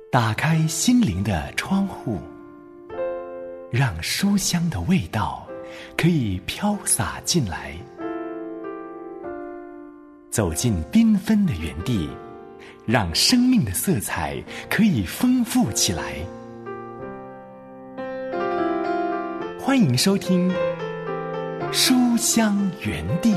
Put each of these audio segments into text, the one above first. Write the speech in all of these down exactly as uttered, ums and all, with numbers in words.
打开心灵的窗户，让书香的味道可以飘洒进来。走进缤纷的园地，让生命的色彩可以丰富起来。欢迎收听书香园地。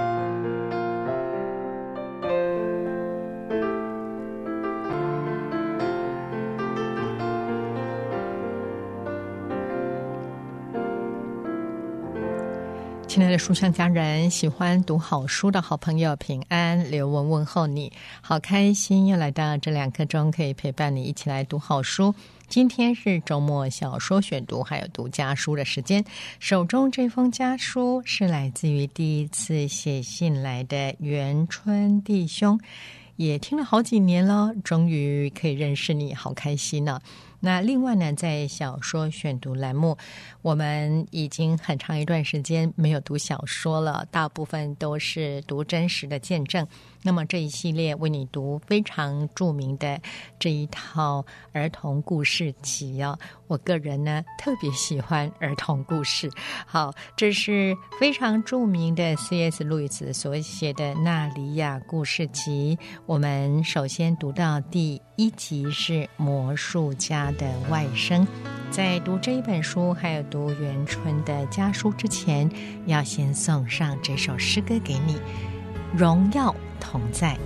亲爱的书香家人，喜欢读好书的好朋友平安，刘文问候你，好开心又来到这两刻钟，可以陪伴你一起来读好书。今天是周末小说选读还有读家书的时间，手中这封家书是来自于第一次写信来的元春弟兄，也听了好几年了，终于可以认识你，好开心呢、啊。那另外呢，在小说选读栏目，我们已经很长一段时间没有读小说了，大部分都是读真实的见证。那么这一系列为你读非常著名的这一套儿童故事集哦，我个人呢特别喜欢儿童故事。好，这是非常著名的 C S 路易斯所写的《纳里亚故事集》。我们首先读到第一集是魔术家的外甥。在读这一本书还有读元春的家书之前，要先送上这首诗歌给你，荣耀同在。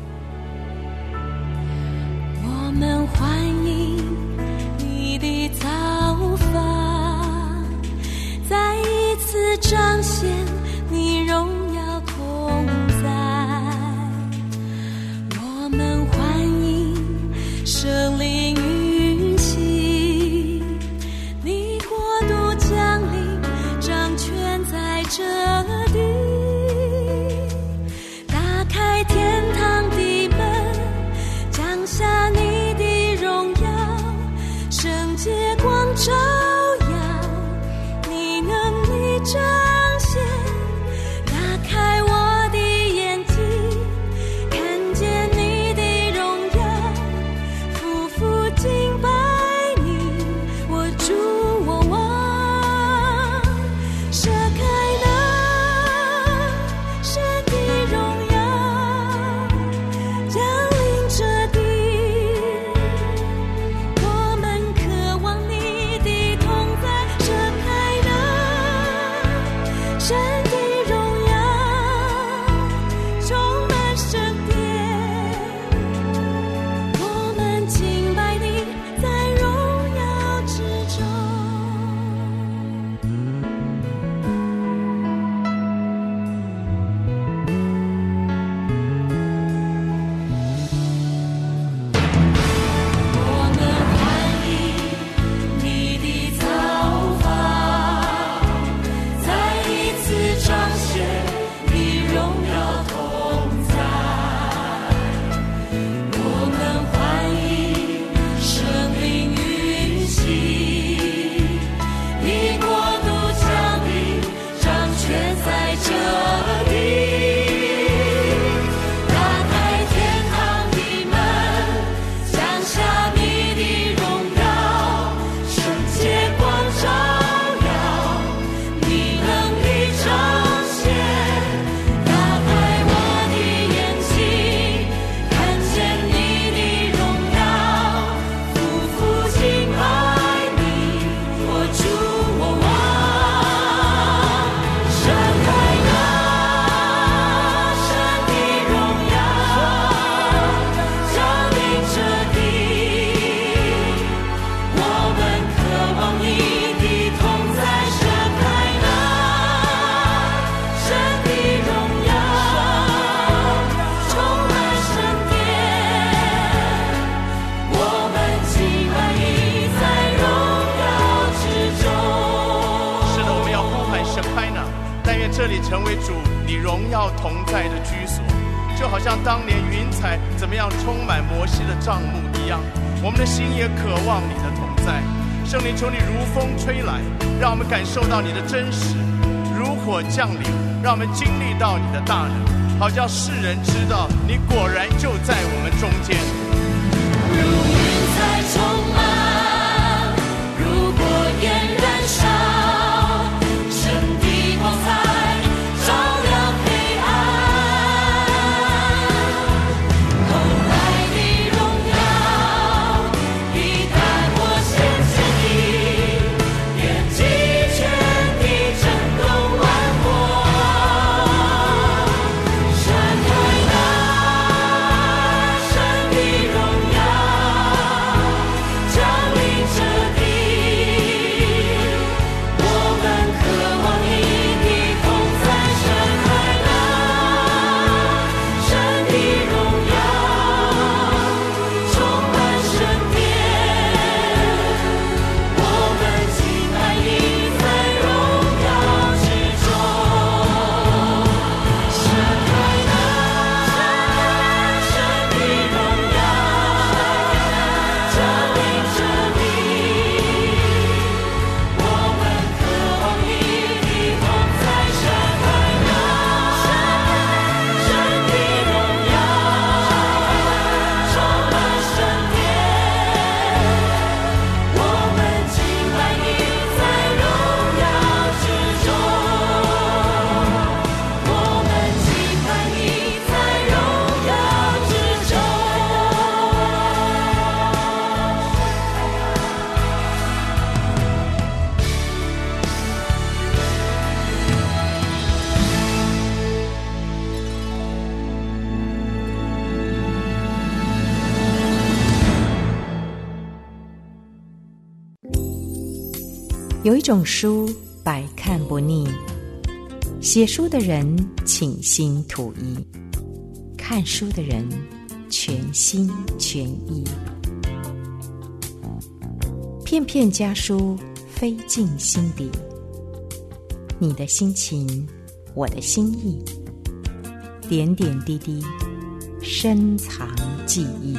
我们欢迎你的造访，再一次彰显你荣耀同在。我们欢迎圣灵运行，你国度降临，掌权在这地。打开天堂的门，降下你的荣耀，圣洁光照耀，你能力彰显。打开我的眼睛，看见你的荣耀，夫妇敬拜你，我主我王。射开那神的荣耀，降临这地，我们渴望你的同在。射开那神的荣耀，充满圣殿，我们敬拜你，在荣耀之中。我们欢迎你的造访，再一次彰显你荣耀同在。我们欢迎圣灵运行，你国度降临，掌权在这地。打开天堂的门，降下你的荣耀，圣洁光照耀，你能力彰显。打开我的眼睛，看见你的荣耀，夫妇敬拜你，我主我王。射开那神的荣耀，降临这地，我们渴望你的同在。射开那神的荣耀，充满圣殿，我们敬拜你，在荣耀之中。 是的，我们要呼喊神开呢，但愿这里成为主你荣耀同在的居所，就好像当年云彩怎么样充满摩西的帐幕一样，我们的心也渴望你的同在。圣灵，求你如风吹来，让我们感受到你的真实，如火降临，让我们经历到你的大能，好叫世人知道你果然就在我们中间。 如云彩充有一种书百看不腻，写书的人倾心吐意，看书的人全心全意。片片家书飞进心底，你的心情，我的心意，点点滴滴深藏记忆。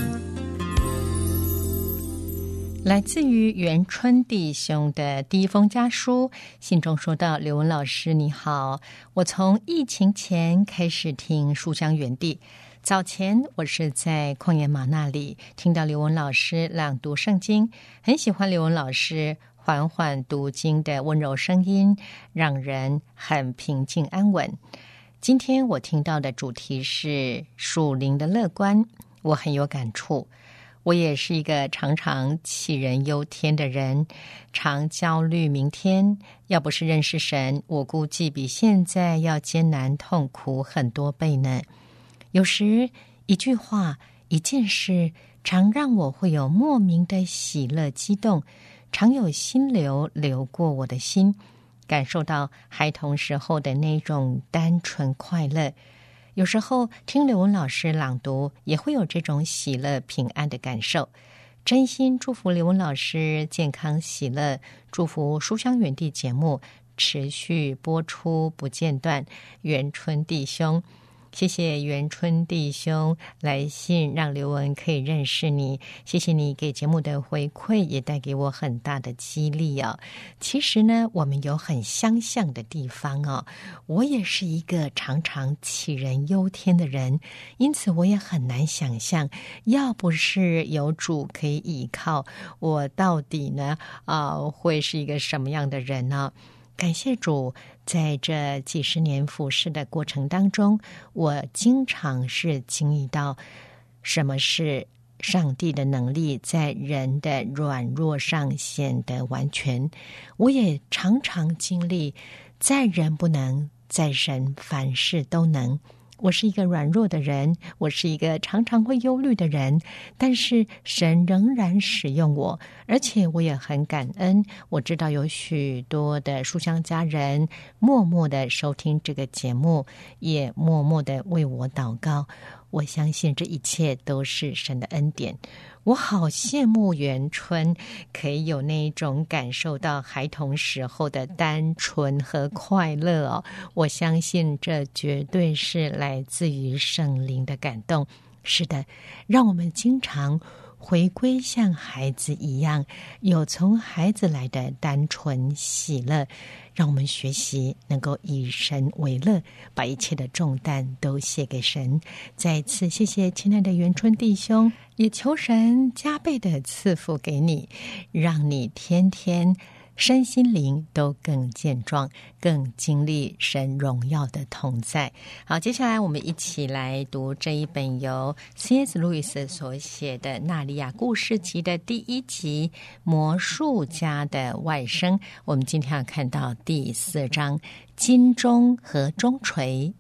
来自于元春弟兄的第一封家书，信中说到：刘文老师你好，我从疫情前开始听书香园地，早前我是在旷野马那里听到刘文老师朗读圣经，很喜欢刘文老师缓缓读经的温柔声音，让人很平静安稳。今天我听到的主题是属灵的乐观，我很有感触。我也是一个常常杞人忧天的人，常焦虑明天。要不是认识神，我估计比现在要艰难痛苦很多倍呢。有时一句话一件事常让我会有莫名的喜乐激动，常有心流流过我的心，感受到孩童时候的那种单纯快乐。有时候听刘文老师朗读也会有这种喜乐平安的感受。真心祝福刘文老师健康喜乐，祝福书香园地节目持续播出不间断。元春弟兄，谢谢元春弟兄来信让刘文可以认识你，谢谢你给节目的回馈，也带给我很大的激励哦。其实呢，我们有很相像的地方哦。我也是一个常常杞人忧天的人，因此我也很难想象，要不是有主可以依靠，我到底呢啊、呃、会是一个什么样的人呢？感谢主，在这几十年服侍的过程当中，我经常是经历到什么是上帝的能力在人的软弱上显得完全。我也常常经历在人不能，在神凡事都能。我是一个软弱的人，我是一个常常会忧虑的人，但是神仍然使用我，而且我也很感恩。我知道有许多的书香家人默默的收听这个节目，也默默的为我祷告。我相信这一切都是神的恩典。我好羡慕元春可以有那种感受到孩童时候的单纯和快乐哦。我相信这绝对是来自于圣灵的感动。是的，让我们经常回归像孩子一样，有从孩子来的单纯喜乐，让我们学习能够以神为乐，把一切的重担都卸给神。再一次谢谢亲爱的元春弟兄，也求神加倍的赐福给你，让你天天身心灵都更健壮，更经历神荣耀的同在。好，接下来我们一起来读这一本由 C S 路易斯所写的《纳利亚故事集》的第一集《魔术家的外甥》。我们今天要看到第四章《金钟和钟锤》。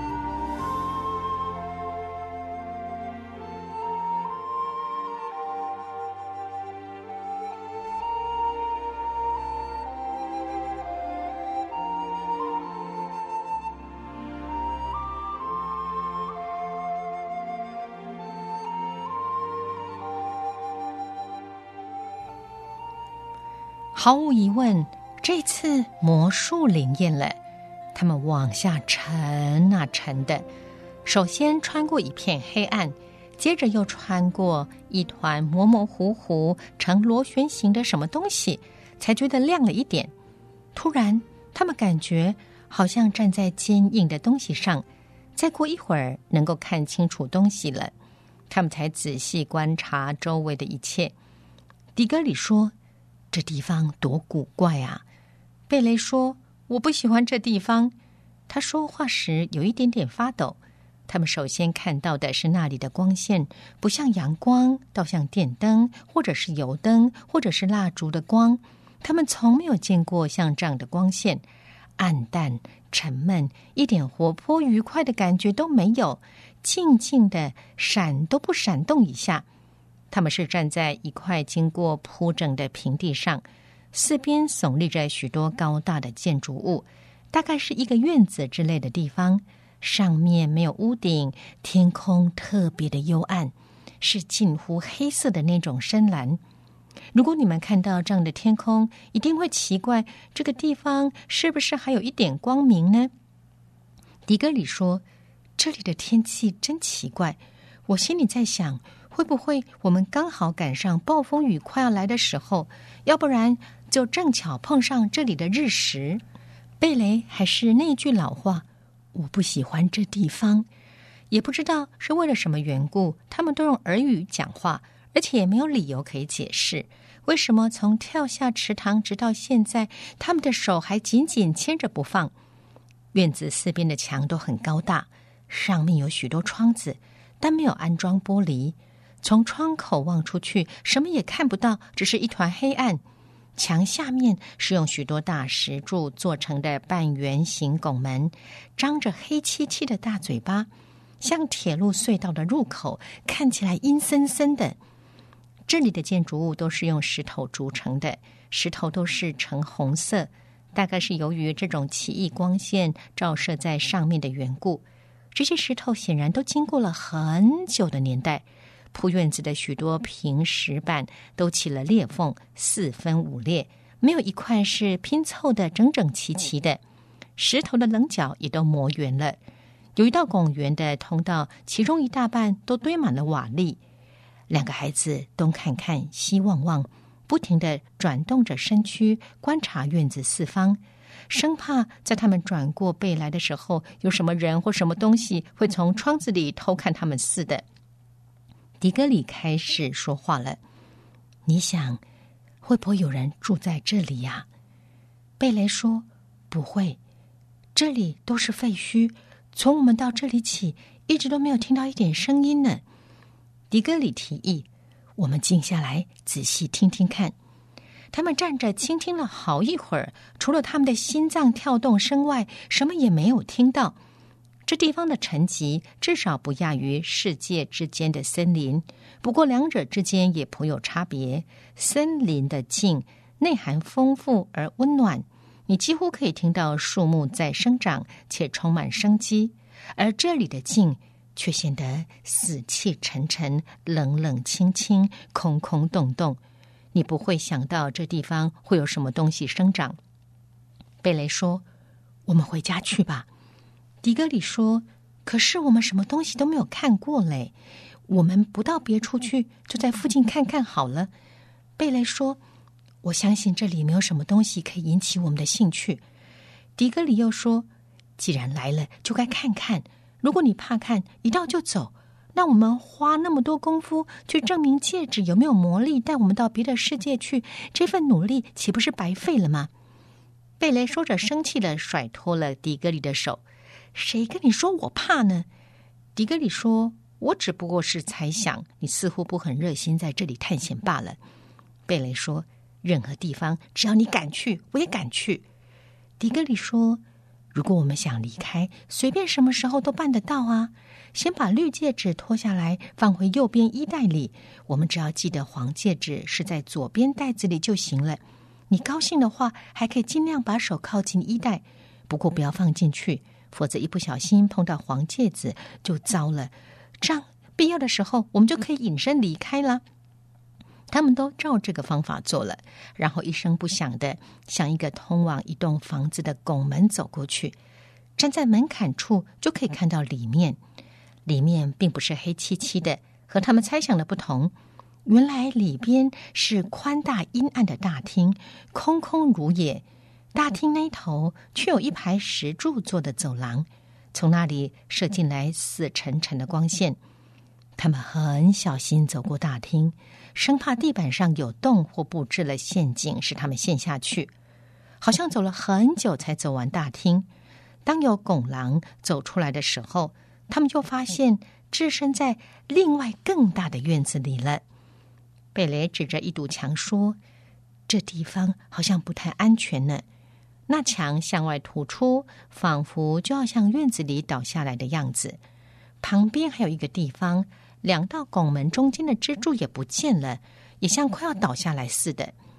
毫无疑问，这次魔术灵验了。他们往下沉啊沉的，首先穿过一片黑暗，接着又穿过一团模模糊糊呈螺旋形的什么东西，才觉得亮了一点。突然他们感觉好像站在坚硬的东西上，再过一会儿能够看清楚东西了。他们才仔细观察周围的一切。迪格里说，这地方多古怪啊！贝雷说，我不喜欢这地方。他说话时有一点点发抖。他们首先看到的是那里的光线，不像阳光，倒像电灯，或者是油灯，或者是蜡烛的光。他们从没有见过像这样的光线，暗淡、沉闷，一点活泼愉快的感觉都没有，静静的闪都不闪动一下。他们是站在一块经过铺整的平地上， 四边耸立着许多高大的建筑物，大概是一个院子之类的地方，上面没有屋顶，天空特别的幽暗，是近乎黑色的那种深蓝。如果你们看到这样的天空，一定会奇怪，这个地方是不是还有一点光明呢？迪格里说，这里的天气真奇怪，我心里在想，会不会我们刚好赶上暴风雨快要来的时候，要不然就正巧碰上这里的日食。贝雷还是那句老话，我不喜欢这地方。也不知道是为了什么缘故，他们都用耳语讲话，而且也没有理由可以解释，为什么从跳下池塘直到现在，他们的手还紧紧牵着不放。院子四边的墙都很高大，上面有许多窗子，但没有安装玻璃。从窗口望出去，什么也看不到，只是一团黑暗。墙下面是用许多大石柱做成的半圆形拱门，张着黑漆漆的大嘴巴，像铁路隧道的入口，看起来阴森森的。这里的建筑物都是用石头筑成的，石头都是呈红色，大概是由于这种奇异光线照射在上面的缘故。这些石头显然都经过了很久的年代，铺院子的许多平石板都起了裂缝，四分五裂，没有一块是拼凑的整整齐齐的。石头的棱角也都磨圆了。有一道拱圆的通道，其中一大半都堆满了瓦砾。两个孩子东看看西望望，不停地转动着身躯，观察院子四方，生怕在他们转过背来的时候，有什么人或什么东西会从窗子里偷看他们似的。迪格里开始说话了，你想会不会有人住在这里呀？贝雷说，不会，这里都是废墟，从我们到这里起一直都没有听到一点声音呢。迪格里提议，我们静下来仔细听听看。他们站着倾听了好一会儿，除了他们的心脏跳动声外，什么也没有听到。这地方的沉寂至少不亚于世界之间的森林，不过两者之间也颇有差别。森林的静内涵丰富而温暖，你几乎可以听到树木在生长且充满生机，而这里的静却显得死气沉沉，冷冷清清，空空洞洞。你不会想到这地方会有什么东西生长。贝雷说，我们回家去吧。迪格里说，可是我们什么东西都没有看过嘞，我们不到别处去，就在附近看看好了。贝雷说，我相信这里没有什么东西可以引起我们的兴趣。迪格里又说，既然来了就该看看，如果你怕看，一到就走，那我们花那么多功夫去证明戒指有没有魔力带我们到别的世界去，这份努力岂不是白费了吗？贝雷说着生气地甩脱了迪格里的手。谁跟你说我怕呢？迪格里说，我只不过是猜想，你似乎不很热心在这里探险罢了。贝雷说，任何地方只要你敢去，我也敢去。迪格里说，如果我们想离开，随便什么时候都办得到啊。先把绿戒指脱下来放回右边衣袋里，我们只要记得黄戒指是在左边袋子里就行了。你高兴的话，还可以尽量把手靠近衣袋，不过不要放进去，否则一不小心碰到黄戒指就糟了。这样必要的时候我们就可以隐身离开了。他们都照这个方法做了，然后一声不响的向一个通往一栋房子的拱门走过去，站在门槛处就可以看到里面。里面并不是黑漆漆的，和他们猜想的不同，原来里边是宽大阴暗的大厅，空空如也。大厅那头却有一排石柱做的走廊，从那里射进来死沉沉的光线。他们很小心走过大厅，生怕地板上有洞或布置了陷阱使他们陷下去。好像走了很久才走完大厅。当有拱廊走出来的时候，他们就发现置身在另外更大的院子里了。贝雷指着一堵墙说，这地方好像不太安全呢。那墙向外突出，仿佛就要向院子里倒下来的样子。旁边还有一个地方，两道拱门中间的支柱也不见了，也像快要倒下来似的。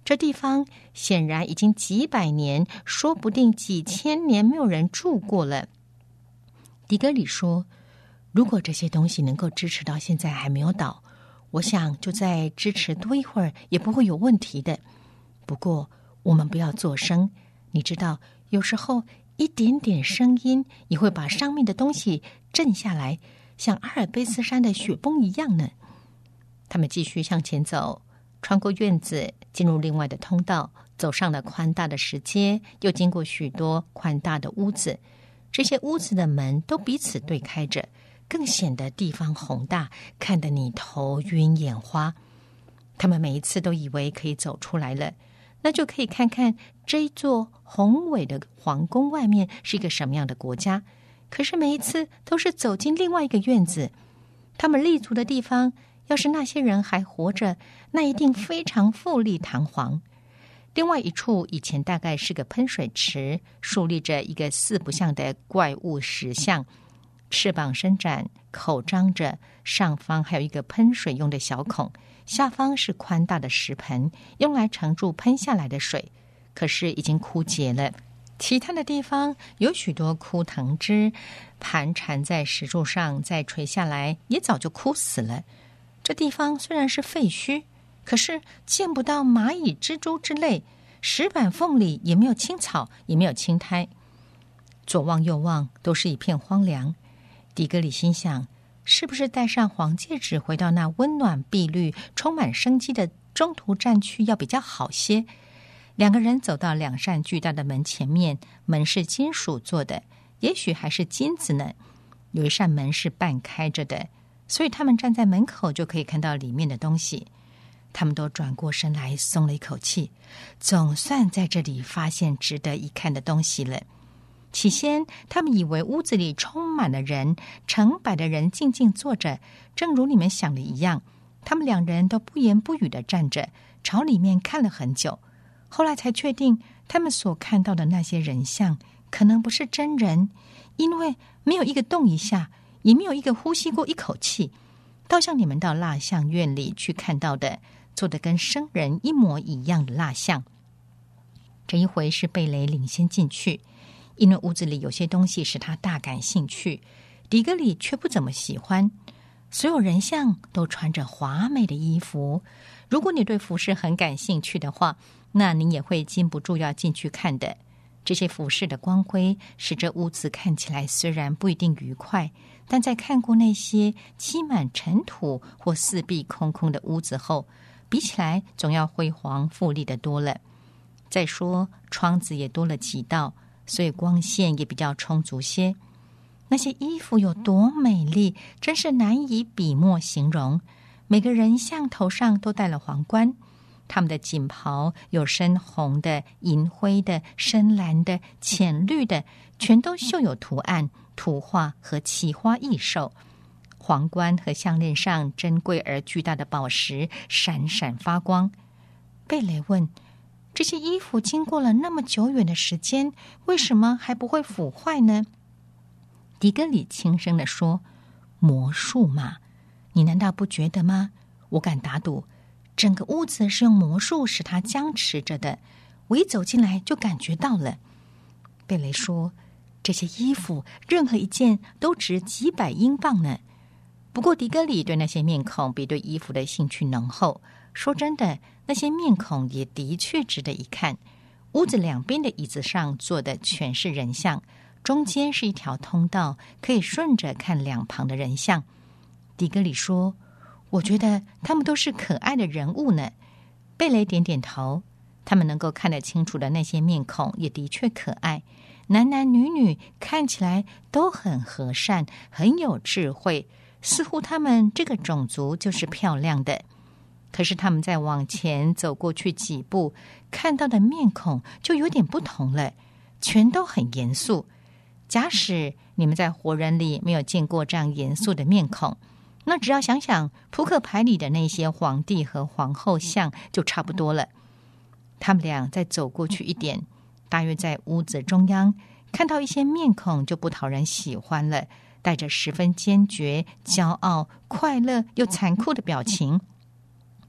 这地方显然已经几百年，说不定几千年没有人住过了。迪格里说，如果这些东西能够支持到现在还没有倒，我想就再支持多一会儿也不会有问题的。不过我们不要作声，你知道有时候一点点声音也会把上面的东西震下来，像阿尔卑斯山的雪崩一样呢。他们继续向前走，穿过院子，进入另外的通道，走上了宽大的石阶，又经过许多宽大的屋子。这些屋子的门都彼此对开着，更显得地方宏大，看得你头晕眼花。他们每一次都以为可以走出来了，那就可以看看这一座宏伟的皇宫外面是一个什么样的国家。可是每一次都是走进另外一个院子，他们立足的地方，要是那些人还活着，那一定非常富丽堂皇。另外一处以前大概是个喷水池，竖立着一个四不像的怪物石像，翅膀伸展，口张着，上方还有一个喷水用的小孔，下方是宽大的石盆，用来盛住喷下来的水，可是已经枯竭了。其他的地方有许多枯藤枝盘缠在石柱上，再垂下来也早就枯死了。这地方虽然是废墟，可是见不到蚂蚁、蜘蛛之类，石板缝里也没有青草，也没有青苔。左望右望都是一片荒凉。迪格里心想，是不是戴上黄戒指回到那温暖碧绿充满生机的中途站区要比较好些。两个人走到两扇巨大的门前面，门是金属做的，也许还是金子呢。有一扇门是半开着的，所以他们站在门口就可以看到里面的东西。他们都转过身来，松了一口气，总算在这里发现值得一看的东西了。起先他们以为屋子里充满了人，成百的人静静坐着，正如你们想的一样。他们两人都不言不语地站着，朝里面看了很久，后来才确定他们所看到的那些人像可能不是真人，因为没有一个动一下，也没有一个呼吸过一口气，倒像你们到蜡像院里去看到的，做得跟生人一模一样的蜡像。这一回是贝雷领先进去，因为屋子里有些东西使他大感兴趣，迪格里却不怎么喜欢。所有人像都穿着华美的衣服，如果你对服饰很感兴趣的话，那你也会禁不住要进去看的。这些服饰的光辉使这屋子看起来虽然不一定愉快，但在看过那些积满尘土或四壁空空的屋子后，比起来总要辉煌富丽的多了。再说窗子也多了几道，所以光线也比较充足些。那些衣服有多美丽，真是难以笔墨形容。每个人像头上都戴了皇冠，他们的锦袍有深红的、银灰的、深蓝的、浅绿的，全都绣有图案、图画和奇花异兽。皇冠和项链上珍贵而巨大的宝石闪闪发光。贝雷问，这些衣服经过了那么久远的时间，为什么还不会腐坏呢？迪格里轻声地说，魔术嘛，你难道不觉得吗？我敢打赌，整个屋子是用魔术使它僵持着的，我一走进来就感觉到了。贝雷说，这些衣服任何一件都值几百英镑呢。不过迪格里对那些面孔比对衣服的兴趣浓厚，说真的，那些面孔也的确值得一看。屋子两边的椅子上坐的全是人像，中间是一条通道，可以顺着看两旁的人像。迪格里说，我觉得他们都是可爱的人物呢。贝雷点点头，他们能够看得清楚的那些面孔也的确可爱，男男女女看起来都很和善，很有智慧，似乎他们这个种族就是漂亮的。可是他们再往前走过去几步，看到的面孔就有点不同了，全都很严肃。假使你们在活人里没有见过这样严肃的面孔，那只要想想扑克牌里的那些皇帝和皇后像就差不多了。他们俩再走过去一点，大约在屋子中央看到一些面孔就不讨人喜欢了，带着十分坚决、骄傲、快乐又残酷的表情。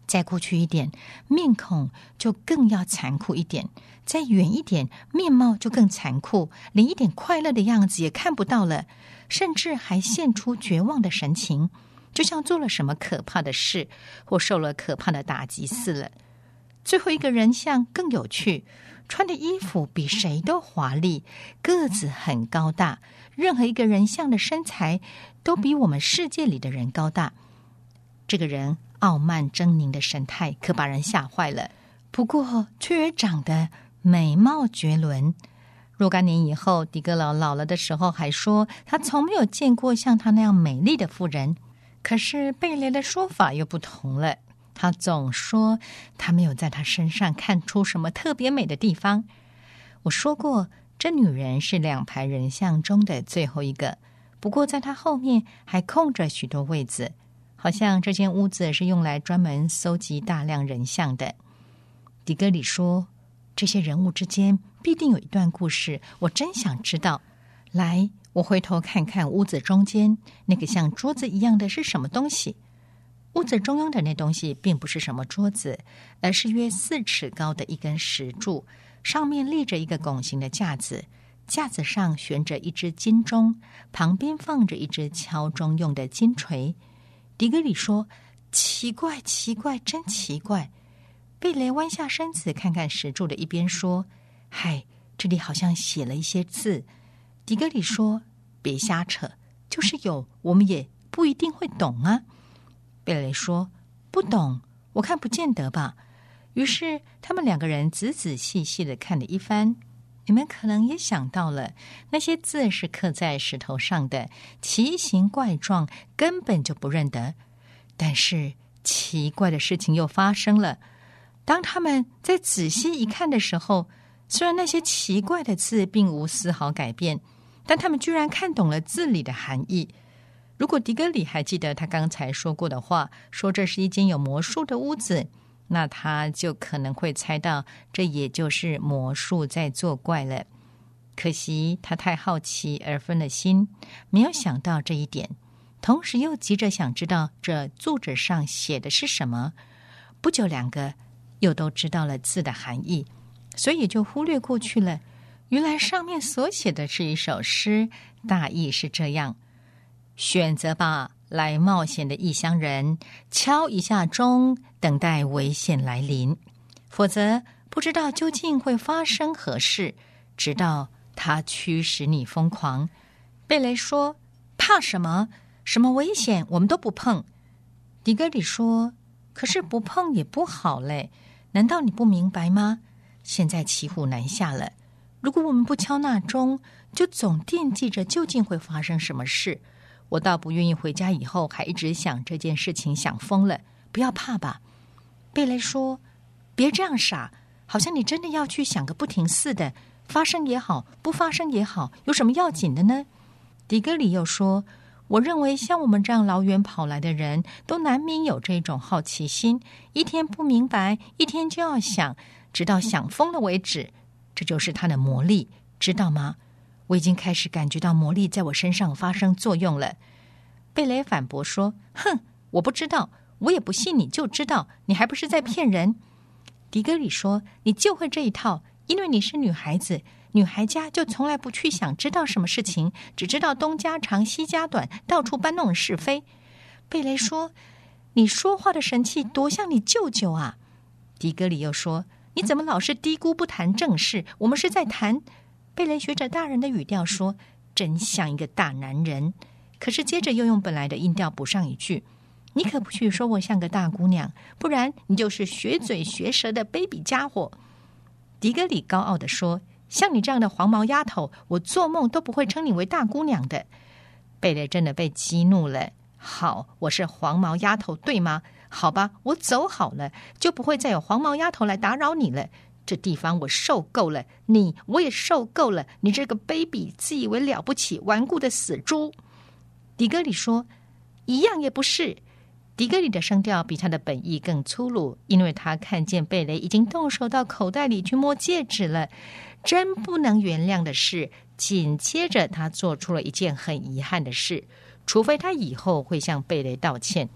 再过去一点，面孔就更要残酷一点；再远一点，面貌就更残酷，连一点快乐的样子也看不到了，甚至还现出绝望的神情，就像做了什么可怕的事，或受了可怕的打击似的。最后一个人像更有趣，穿的衣服比谁都华丽，个子很高大，任何一个人像的身材都比我们世界里的人高大。这个人傲慢狰狞的神态可把人吓坏了，不过却也长得美貌绝伦。若干年以后，狄格劳老了的时候还说他从没有见过像他那样美丽的妇人。可是贝雷的说法又不同了，他总说他没有在他身上看出什么特别美的地方。我说过，这女人是两排人像中的最后一个，不过在她后面还空着许多位子，好像这间屋子是用来专门搜集大量人像的。狄格里说，这些人物之间必定有一段故事，我真想知道。来，我回头看看屋子中间那个像桌子一样的是什么东西。屋子中央的那东西并不是什么桌子，而是约四尺高的一根石柱，上面立着一个拱形的架子，架子上悬着一只金钟，旁边放着一只敲钟用的金锤。狄格里说，奇怪奇怪，真奇怪。贝雷弯下身子看看石柱的一边说，嗨，这里好像写了一些字。狄格里说，别瞎扯，就是有，我们也不一定会懂啊。贝雷说，不懂，我看不见得吧。于是他们两个人仔仔细细地看了一番。你们可能也想到了，那些字是刻在石头上的，奇形怪状，根本就不认得。但是奇怪的事情又发生了，当他们再仔细一看的时候，虽然那些奇怪的字并无丝毫改变，但他们居然看懂了字里的含义。如果狄格里还记得他刚才说过的话，说这是一间有魔术的屋子，那他就可能会猜到这也就是魔术在作怪了。可惜他太好奇而分了心，没有想到这一点，同时又急着想知道这柱子上写的是什么。不久两个又都知道了字的含义，所以就忽略过去了。原来上面所写的是一首诗，大意是这样：选择吧，来冒险的异乡人，敲一下钟，等待危险来临，否则不知道究竟会发生何事，直到它驱使你疯狂。贝雷说，怕什么？什么危险我们都不碰。狄格里说，可是不碰也不好嘞，难道你不明白吗？现在骑虎难下了，如果我们不敲那钟，就总惦记着究竟会发生什么事。我倒不愿意回家以后还一直想这件事情，想疯了。不要怕吧。贝雷说，别这样傻，好像你真的要去想个不停似的，发生也好，不发生也好，有什么要紧的呢？狄格里又说，我认为像我们这样老远跑来的人都难免有这种好奇心，一天不明白，一天就要想，直到想疯了为止。这就是他的魔力，知道吗？我已经开始感觉到魔力在我身上发生作用了。贝雷反驳说，哼，我不知道，我也不信你就知道，你还不是在骗人。狄格里说，你就会这一套，因为你是女孩子，女孩家就从来不去想知道什么事情，只知道东家长西家短，到处搬弄是非。贝雷说，你说话的神气多像你舅舅啊。狄格里又说，你怎么老是低估不谈正事，我们是在谈。贝雷学着大人的语调说，真像一个大男人。可是接着又用本来的音调补上一句，你可不许说我像个大姑娘，不然你就是学嘴学舌的卑鄙家伙。狄格里高傲地说，像你这样的黄毛丫头，我做梦都不会称你为大姑娘的。贝雷真的被激怒了。好，我是黄毛丫头对吗？好吧，我走好了，就不会再有黄毛丫头来打扰你了。这地方我受够了，你我也受够了，你这个卑鄙自以为了不起顽固的死猪。狄格里说，一样也不是。狄格里的声调比他的本意更粗鲁，因为他看见贝雷已经动手到口袋里去摸戒指了。真不能原谅的是，紧接着他做出了一件很遗憾的事，除非他以后会向贝雷道歉。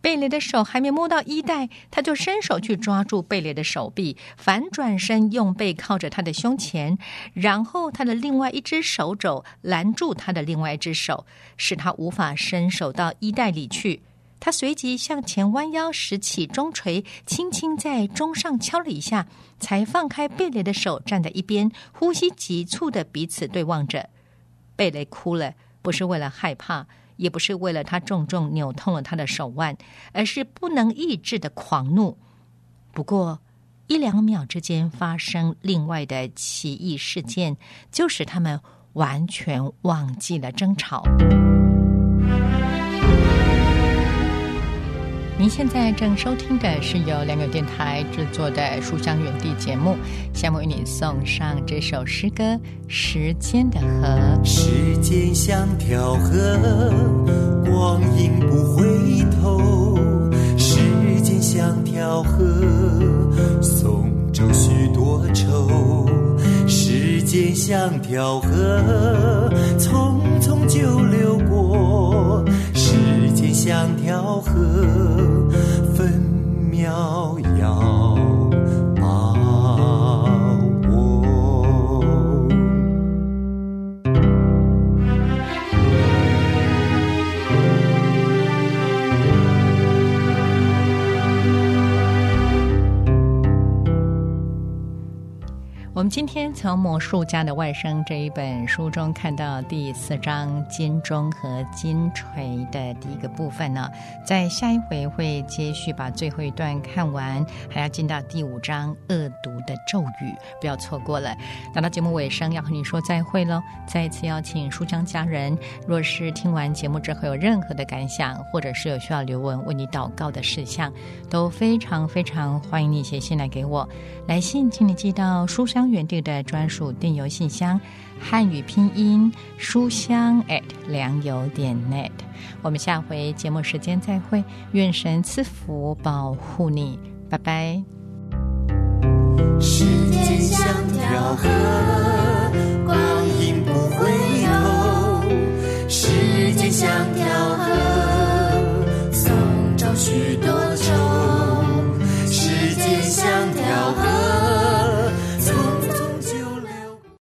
贝雷的手还没摸到衣带，他就伸手去抓住贝雷的手臂，反转身用背靠着他的胸前，然后他的另外一只手肘拦住他的另外一只手，使他无法伸手到衣带里去。他随即向前弯腰拾起钟锤，轻轻在钟上敲了一下，才放开贝雷的手，站在一边，呼吸急促的彼此对望着。贝雷哭了，不是为了害怕，也不是为了他重重扭痛了他的手腕，而是不能抑制的狂怒。不过一两秒之间发生另外的奇异事件，就使他们完全忘记了争吵。您现在正收听的是由良友电台制作的书香园地节目，下面为你送上这首诗歌《时间的河》。 时间像条河，光阴不回头，时间像条河，送走许多愁。时间像条河，匆匆就流过，时间像条河，分秒要把握。 我们今天从《魔术家的外甥》这一本书中看到第四章金钟和金锤的第一个部分呢，在下一回会接续把最后一段看完，还要进到第五章恶毒的咒语，不要错过了。到到节目尾声要和你说再会咯，再一次邀请书香家人，若是听完节目之后有任何的感想，或者是有需要留文为你祷告的事项，都非常非常欢迎你写信来给我。来信请你寄到书香园地的专属电邮信箱，汉语拼音书香 at 良友点 net。 我们下回节目时间再会，愿神赐福保护你，拜拜。 时间像条河，